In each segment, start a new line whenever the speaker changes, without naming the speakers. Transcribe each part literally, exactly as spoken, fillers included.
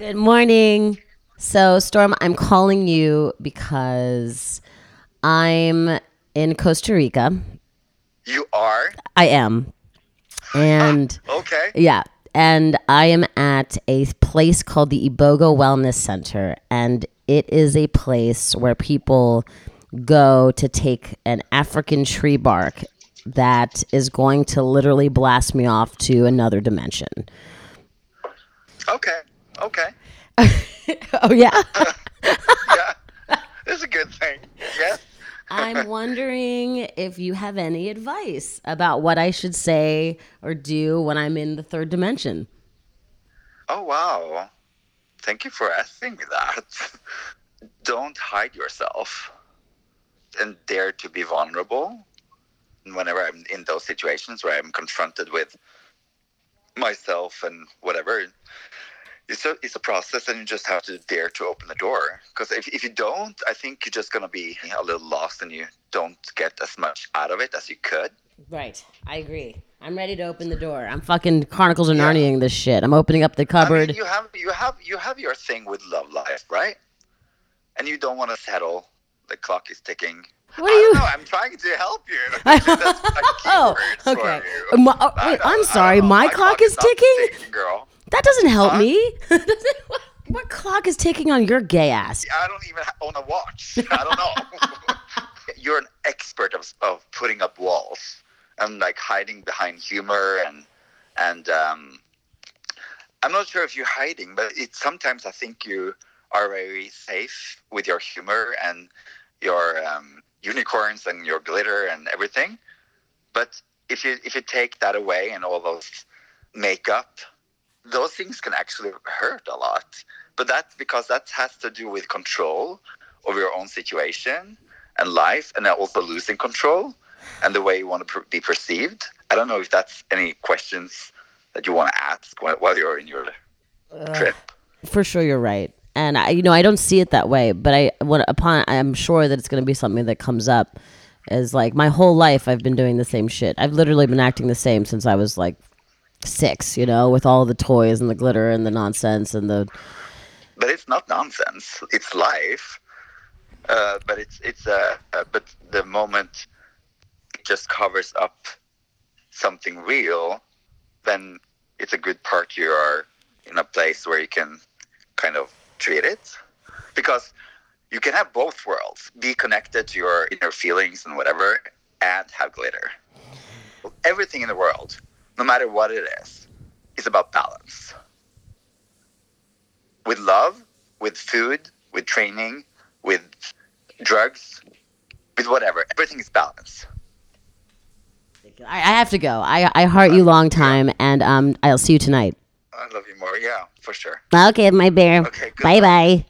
Good morning. So, Storm, I'm calling you because I'm in Costa Rica.
You are?
I am. And
Okay.
yeah, and I am at a place called the Iboga Wellness Center, and it is a place where people go to take an African tree bark that is going to literally blast me off to another dimension.
Okay. Okay.
Oh, yeah?
Yeah. It's a good thing. Yes.
I'm wondering if you have any advice about what I should say or do when I'm in the third dimension.
Oh, wow. Thank you for asking me that. Don't hide yourself and dare to be vulnerable. Whenever I'm in those situations where I'm confronted with myself and whatever, it's a, it's a process, and you just have to dare to open the door. Because if, if you don't, I think you're just going to be a little lost and you don't get as much out of it as you could.
Right. I agree. I'm ready to open the door. I'm fucking Chronicles of
Yeah.
Narniaing this shit. I'm opening up the
I
cupboard.
mean, you have you have you have your thing with love life, right? And you don't want to settle. The clock is ticking.
What
I
are you?
don't know. I'm trying to help you. That's like
Oh,
keywords
okay.
for you.
My- oh,
I
wait,
don't-
I'm
I
sorry.
don't know.
My clock is
not
ticking?
ticking, girl.
That doesn't help
Huh?
me. what, what clock is ticking on your gay ass?
I don't even own a watch. I don't know. You're an expert of of putting up walls and like hiding behind humor and and um, I'm not sure if you're hiding, but it sometimes I think you are very safe with your humor and your um, unicorns and your glitter and everything. But if you if you take that away and all those makeup, those things can actually hurt a lot. But that's because that has to do with control of your own situation and life, and also losing control and the way you want to per- be perceived. I don't know if that's any questions that you want to ask while, while you're in your uh, trip.
For sure, you're right. And I, you know, I don't see it that way, but I, when upon, I'm sure that it's going to be something that comes up. As like my whole life, I've been doing the same shit. I've literally been acting the same since I was like six. You know, with all the toys and the glitter and the nonsense and the.
But it's not nonsense. It's life. Uh, but it's it's uh, uh, but the moment it just covers up something real, then it's a good part you are in a place where you can kind of treat it, because you can have both worlds, be connected to your inner feelings and whatever, and have glitter. Everything in the world, no matter what it is, is about balance. With love, with food, with training, with drugs, with whatever, everything is balance.
I, I have to go. I I heart you long time, yeah. and um, I'll see you tonight.
I love you more. Yeah, for sure.
Okay, my bear.
Okay, good.
Bye bye.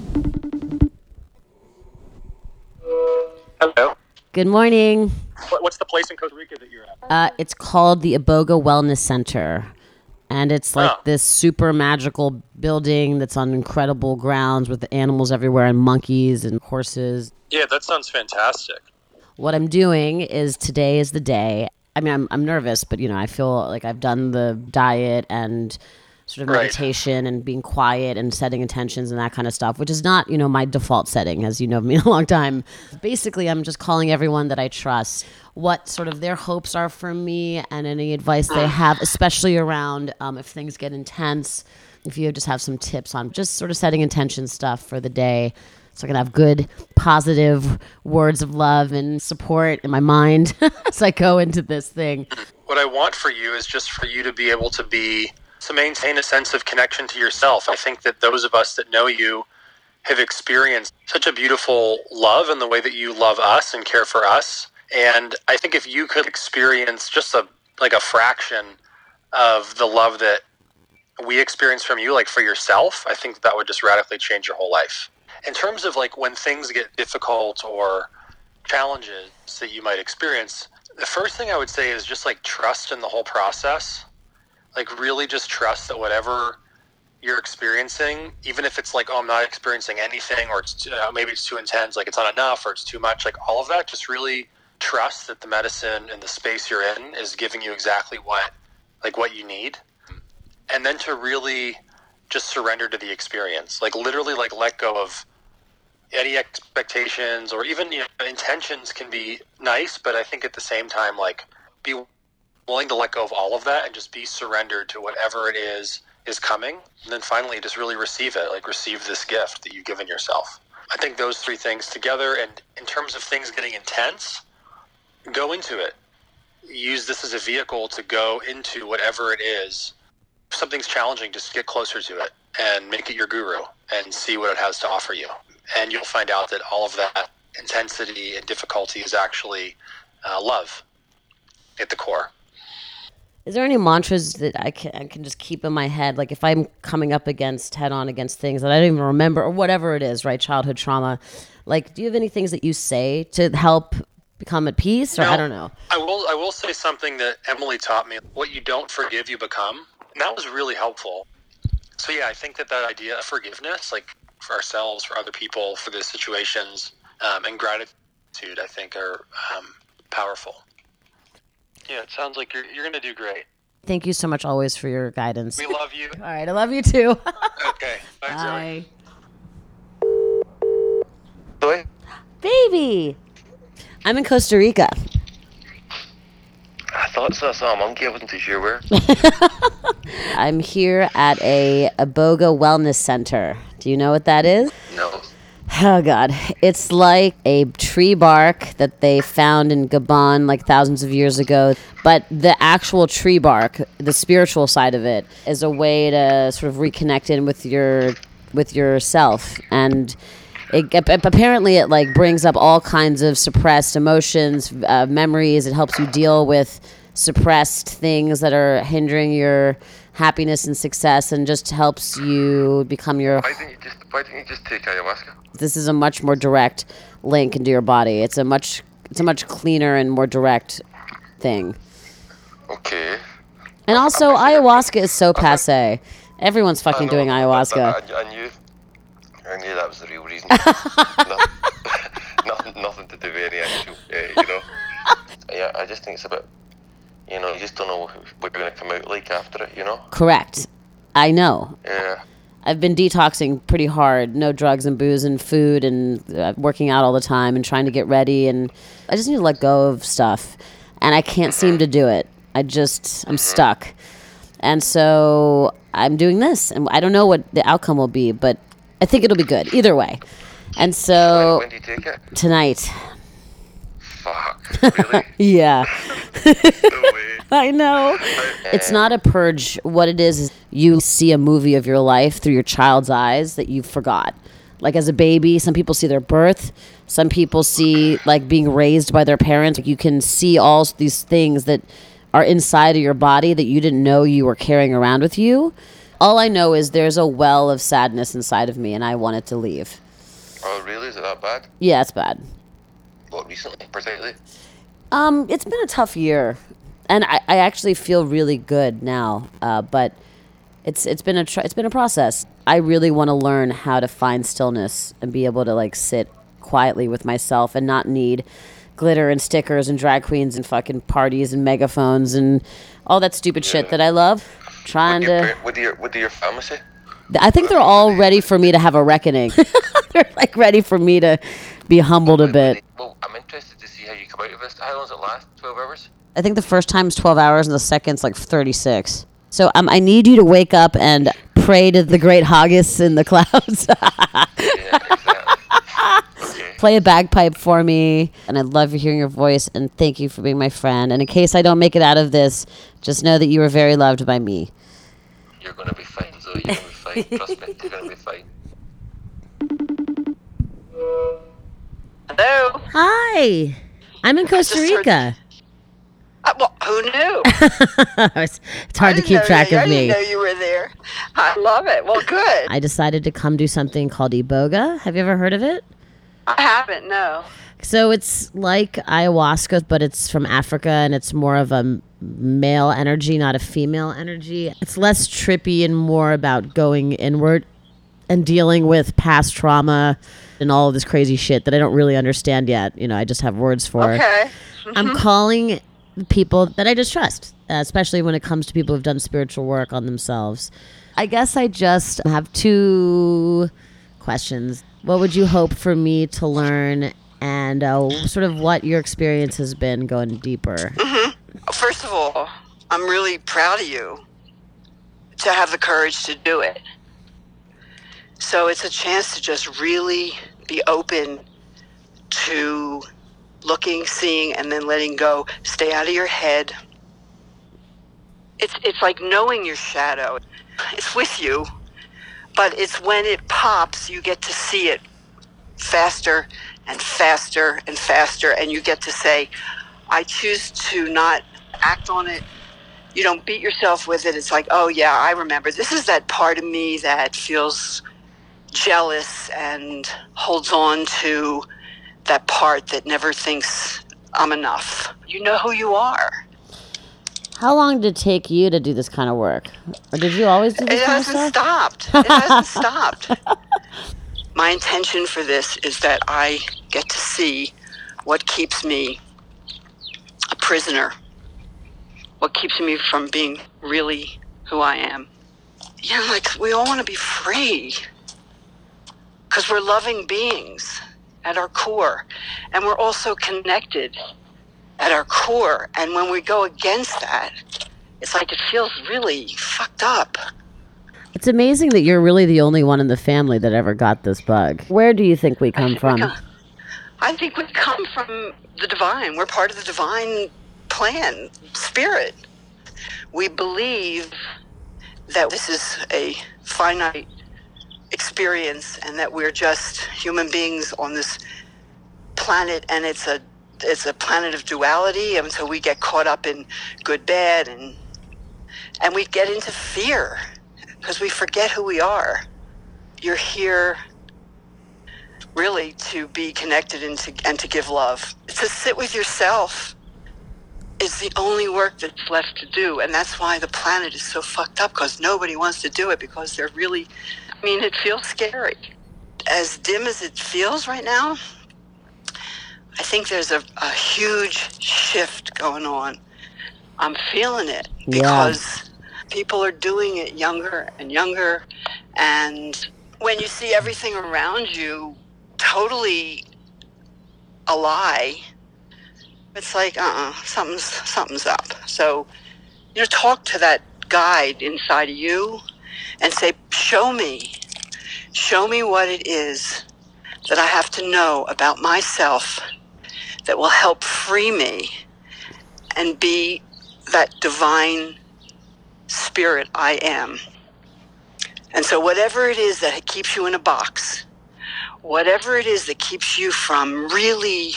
Hello.
Good morning.
What's the place in Costa Rica that you're at?
Uh, it's called the Iboga Wellness Center. And it's like
oh.
this super magical building that's on incredible grounds with animals everywhere and monkeys and horses.
Yeah, that sounds fantastic.
What I'm doing is today is the day. I mean, I'm I'm nervous, but, you know, I feel like I've done the diet and sort of meditation right. and being quiet and setting intentions and that kind of stuff, which is not, you know, my default setting, as you know me a long time. Basically, I'm just calling everyone that I trust what sort of their hopes are for me and any advice they have, especially around um, if things get intense, if you just have some tips on just sort of setting intention stuff for the day. So I can have good, positive words of love and support in my mind as I go into this thing.
What I want for you is just for you to be able to be, to maintain a sense of connection to yourself. I think that those of us that know you have experienced such a beautiful love in the way that you love us and care for us. And I think if you could experience just a like a fraction of the love that we experience from you, like for yourself, I think that would just radically change your whole life. In terms of like when things get difficult or challenges that you might experience, the first thing I would say is just like trust in the whole process. Like really just trust that whatever you're experiencing, even if it's like, oh, I'm not experiencing anything, or it's too, uh, maybe it's too intense, like it's not enough, or it's too much, like all of that, just really trust that the medicine and the space you're in is giving you exactly what, like what you need. And then to really just surrender to the experience. Like literally like let go of any expectations or even, you know, intentions can be nice, but I think at the same time, like be willing to let go of all of that and just be surrendered to whatever it is is coming. And then finally just really receive it, like receive this gift that you've given yourself. I think those three things together, and in terms of things getting intense, go into it. Use this as a vehicle to go into whatever it is. If something's challenging, just get closer to it and make it your guru and see what it has to offer you. And you'll find out that all of that intensity and difficulty is actually uh, love at the core.
Is there any mantras that I can, I can just keep in my head? Like if I'm coming up against head on against things that I don't even remember or whatever it is, right? Childhood trauma. Like, do you have any things that you say to help become at peace? Or no, I don't know.
I will, I will say something that Emily taught me. What you don't forgive, you become. And that was really helpful. So yeah, I think that that idea of forgiveness, like for ourselves, for other people, for the situations, um, and gratitude, I think are um, powerful. Yeah, it sounds like you're you're going to do great.
Thank you so much always for your guidance.
We love you.
All right, I love you too.
Okay. Bye.
Bye.
Baby, I'm in Costa Rica.
I thought so. I saw a monkey. I wasn't too sure where.
I'm here at a Iboga Wellness Center. Do you know what that is?
No.
Oh, God. It's like a tree bark that they found in Gabon like thousands of years ago. But the actual tree bark, the spiritual side of it, is a way to sort of reconnect in with your with yourself. And it, apparently it like brings up all kinds of suppressed emotions, uh, memories. It helps you deal with suppressed things that are hindering your happiness and success, and just helps you become your...
Why didn't you just, why didn't you just take ayahuasca?
This is a much more direct link into your body. It's a much it's a much cleaner and more direct thing.
Okay.
And also, ayahuasca is so passé. Everyone's fucking doing ayahuasca.
I, I, I knew I knew that was the real reason. no, nothing, nothing to do with any actual, uh, you know. Yeah, I just think it's a bit, you know, you just don't know what you're going to come out like after it, you know?
Correct. I know.
Yeah.
I've been detoxing pretty hard. No drugs and booze and food, and uh, working out all the time and trying to get ready. And I just need to let go of stuff. And I can't seem to do it. I just, I'm stuck. And so I'm doing this. And I don't know what the outcome will be, but I think it'll be good either way. And so...
When, when do you take it?
Tonight.
Fuck. Really?
Yeah.
No way.
I know. It's not a purge. What it is is you see a movie of your life through your child's eyes that you forgot. Like as a baby, some people see their birth. Some people see like being raised by their parents. You can see all these things that are inside of your body that you didn't know you were carrying around with you. All I know is there's a well of sadness inside of me, and I want it to leave.
Oh, really? Is it that bad?
Yeah, it's bad.
What, recently, particularly?
Um, it's been a tough year. And I, I actually feel really good now, uh, but it's it's been a tr- it's been a process. I really want to learn how to find stillness and be able to like sit quietly with myself and not need glitter and stickers and drag queens and fucking parties and megaphones and all that stupid yeah. shit that I love. Trying
what
to.
Your, what do your what do your family say?
I think they're all ready for me to have a reckoning. They're like ready for me to be humbled a bit.
Well, I'm interested to see how you come out of this. How long does it last? Twelve hours?
I think the first time's twelve hours and the second's like thirty-six. So um, I need you to wake up and pray to the great Haggis in the clouds.
Yeah, exactly. Okay.
Play a bagpipe for me. And I love hearing your voice, and thank you for being my friend. And in case I don't make it out of this, just know that you are very loved by me.
You're going to be fine, Zoe. You're going to be fine. Trust me. You're going to be fine.
Hello?
Hi. I'm in Costa Rica.
Uh, well, who knew?
it's, it's hard to keep track
you,
of
I
me.
I didn't know you were there. I love it. Well, good.
I decided to come do something called Iboga. Have you ever heard of it?
I haven't, no.
So it's like ayahuasca, but it's from Africa, and it's more of a male energy, not a female energy. It's less trippy and more about going inward and dealing with past trauma and all of this crazy shit that I don't really understand yet. You know, I just have words for.
Okay.
I'm calling people that I just trust, uh, especially when it comes to people who've done spiritual work on themselves. I guess I just have two questions. What would you hope for me to learn, and uh, sort of what your experience has been going deeper?
Mm-hmm. First of all, I'm really proud of you to have the courage to do it. So it's a chance to just really be open to looking, seeing, and then letting go. Stay out of your head. It's it's like knowing your shadow. It's with you, but it's when it pops, you get to see it faster and faster and faster, and you get to say, I choose to not act on it. You don't beat yourself with it. It's like, oh yeah, I remember. This is that part of me that feels jealous and holds on to that part that never thinks I'm enough. You know who you are.
How long did it take you to do this kind of work? Or did you always do this
it
kind of
hasn't
stuff?
stopped. It hasn't stopped. My intention for this is that I get to see what keeps me a prisoner, what keeps me from being really who I am. You know, like, we all want to be free because we're loving beings at our core, and we're also connected at our core. And when we go against that, it's like it feels really fucked up.
It's amazing that you're really the only one in the family that ever got this bug. Where do you think we come
I think
from?
We come, I think we come from the divine. We're part of the divine plan, spirit. We believe that this is a finite experience and that we're just human beings on this planet, and it's a it's a planet of duality, and so we get caught up in good, bad, and and we get into fear because we forget who we are. You're here really to be connected and to, and to give love. To sit with yourself is the only work that's left to do, and that's why the planet is so fucked up, because nobody wants to do it, because they're really, I mean, it feels scary. As dim as it feels right now, I think there's a, a huge shift going on. I'm feeling it because yeah. people are doing it younger and younger, and when you see everything around you totally a lie, it's like, uh-uh, something's, something's up. So, you know, talk to that guide inside of you and say, show me, show me what it is that I have to know about myself that will help free me and be that divine spirit I am. And so whatever it is that keeps you in a box, whatever it is that keeps you from really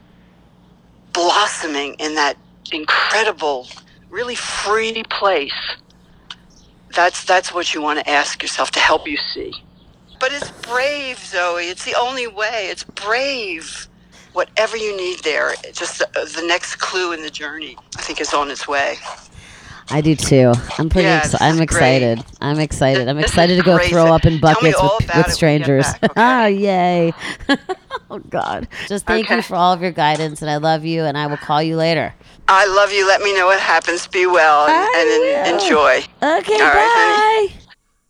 blossoming in that incredible, really free place, that's that's what you want to ask yourself to help you see. But it's brave, Zoe. It's the only way. It's brave. Whatever you need there, just the, the next clue in the journey, I think, is on its way.
I do too. I'm pretty.
Yeah,
Ex- I'm excited.
great.
I'm excited. I'm
This
excited to
is
go
great.
throw up in
Tell me
buckets
all
with,
about
with
it when
strangers.
you get back,
Ah,
okay?
yay! Oh God! Just thank
Okay.
you for all of your guidance, and I love you. And I will call you later.
I love you. Let me know what happens. Be well and,
I
and en-
will.
enjoy.
Okay,
All right,
bye.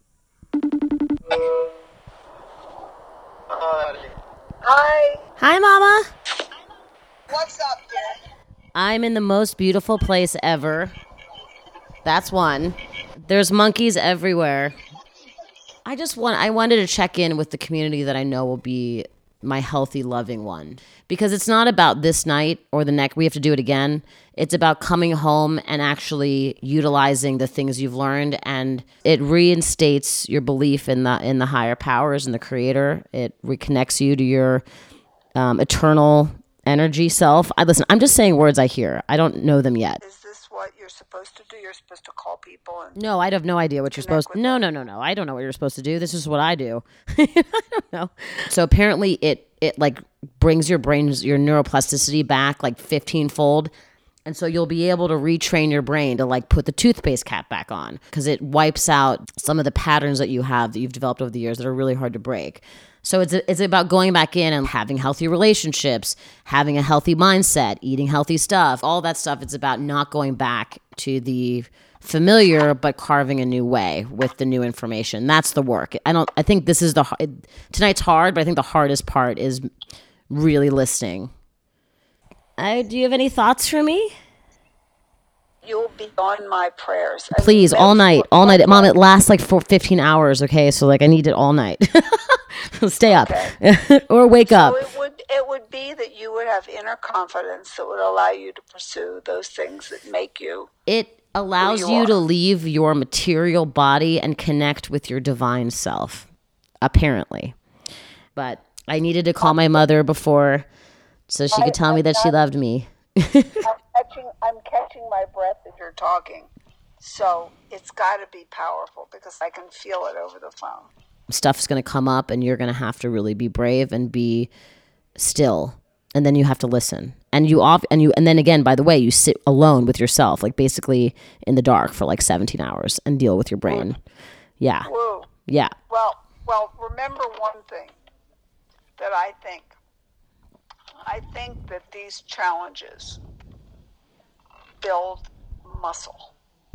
Hi.
Hi, Mama.
What's up, dear?
I'm in the most beautiful place ever. That's one. There's monkeys everywhere. I just want I wanted to check in with the community that I know will be my healthy, loving one. Because it's not about this night or the next, we have to do it again. It's about coming home and actually utilizing the things you've learned, and it reinstates your belief in the in the higher powers and the creator. It reconnects you to your um, eternal energy self. I listen, I'm just saying words I hear. I don't know them yet.
Is this what you're supposed to do? You're supposed to call people and
No, I have no idea what you're
Connect
supposed
with
to. No,
them.
no, no, no. I don't know what you're supposed to do. This is what I do. I don't know. So apparently it it like brings your brain's your neuroplasticity back like fifteen fold. And so you'll be able to retrain your brain to like put the toothpaste cap back on, because it wipes out some of the patterns that you have that you've developed over the years that are really hard to break. So it's it's about going back in and having healthy relationships, having a healthy mindset, eating healthy stuff, all that stuff. It's about not going back to the familiar, but carving a new way with the new information. That's the work. I don't. I think this is the tonight's hard, but I think the hardest part is really listening. Uh, do you have any thoughts for me?
You'll be on my prayers.
Please, all night, all night. Mom, it lasts like for fifteen hours, okay? So, like, I need it all night. Stay up. Okay. Or wake
so
up.
It would, it would be that you would have inner confidence that would allow you to pursue those things that make you.
It allows you, you to leave your material body and connect with your divine self, apparently. But I needed to call my mother before so she could tell me that she loved me.
Catching, I'm catching my breath as you're talking, so it's got to be powerful because I can feel it over the phone.
Stuff's going to come up, and you're going to have to really be brave and be still, and then you have to listen. And you off, and you, and then again, by the way, you sit alone with yourself, like basically in the dark for like seventeen hours, and deal with your brain. Yeah,
Woo.
yeah.
Well, well, remember one thing that I think. I think that these challenges build muscle,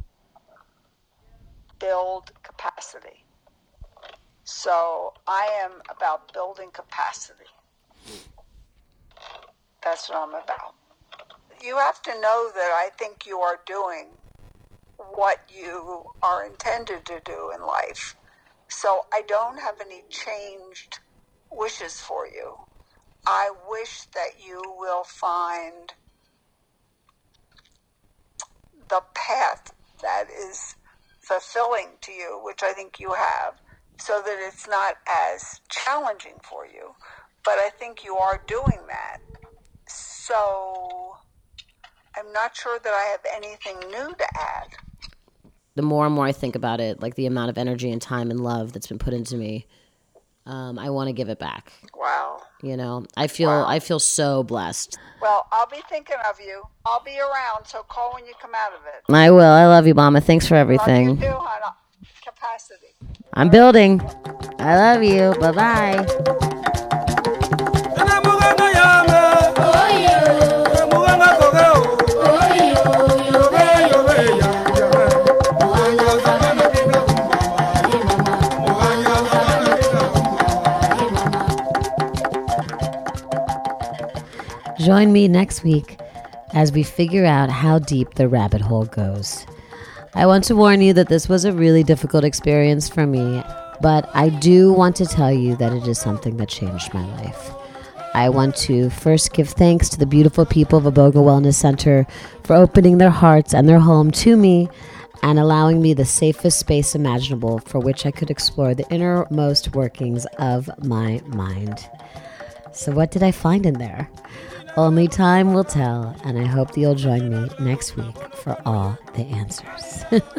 build capacity. So I am about building capacity. That's what I'm about. You have to know that I think you are doing what you are intended to do in life. So I don't have any changed wishes for you. I wish that you will find the path that is fulfilling to you, which I think you have, so that it's not as challenging for you. But I think you are doing that. So I'm not sure that I have anything new to add.
The more and more I think about it, like the amount of energy and time and love that's been put into me, um, I want to give it back.
Wow.
You know, I feel wow. I feel so blessed.
Well, I'll be thinking of you. I'll be around, so call when you come out of it.
I will. I love you, Mama. Thanks for everything.
Love you too, hon. Capacity.
I'm building. I love you. Bye-bye. Join me next week as we figure out how deep the rabbit hole goes. I want to warn you that this was a really difficult experience for me, but I do want to tell you that it is something that changed my life. I want to first give thanks to the beautiful people of Iboga Wellness Center for opening their hearts and their home to me and allowing me the safest space imaginable for which I could explore the innermost workings of my mind. So what did I find in there? Only time will tell, and I hope that you'll join me next week for all the answers.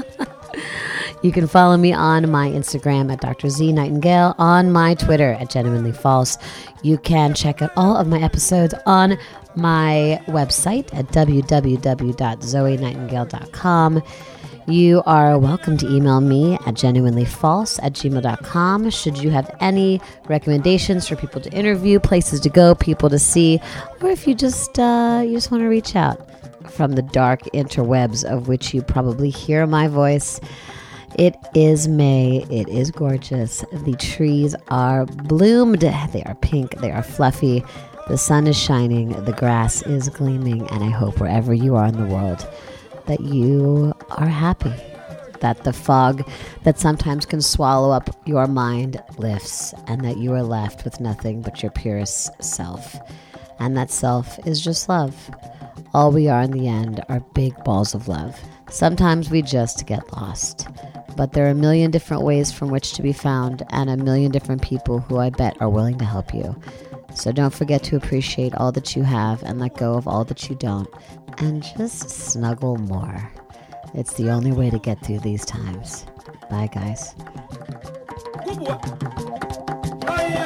You can follow me on my Instagram at Doctor Z Nightingale, on my Twitter at Genuinely False. You can check out all of my episodes on my website at w w w dot zoe nightingale dot com. You are welcome to email me at genuinelyfalse at gmail dot com should you have any recommendations for people to interview, places to go, people to see, or if you just uh, you just want to reach out from the dark interwebs of which you probably hear my voice. It is May. It is gorgeous. The trees are bloomed. They are pink. They are fluffy. The sun is shining. The grass is gleaming. And I hope wherever you are in the world that you are happy, that the fog that sometimes can swallow up your mind lifts, and that you are left with nothing but your purest self. And that self is just love. All we are in the end are big balls of love. Sometimes we just get lost, but there are a million different ways from which to be found, and a million different people who I bet are willing to help you. So don't forget to appreciate all that you have and let go of all that you don't, and just snuggle more. It's the only way to get through these times. Bye, guys.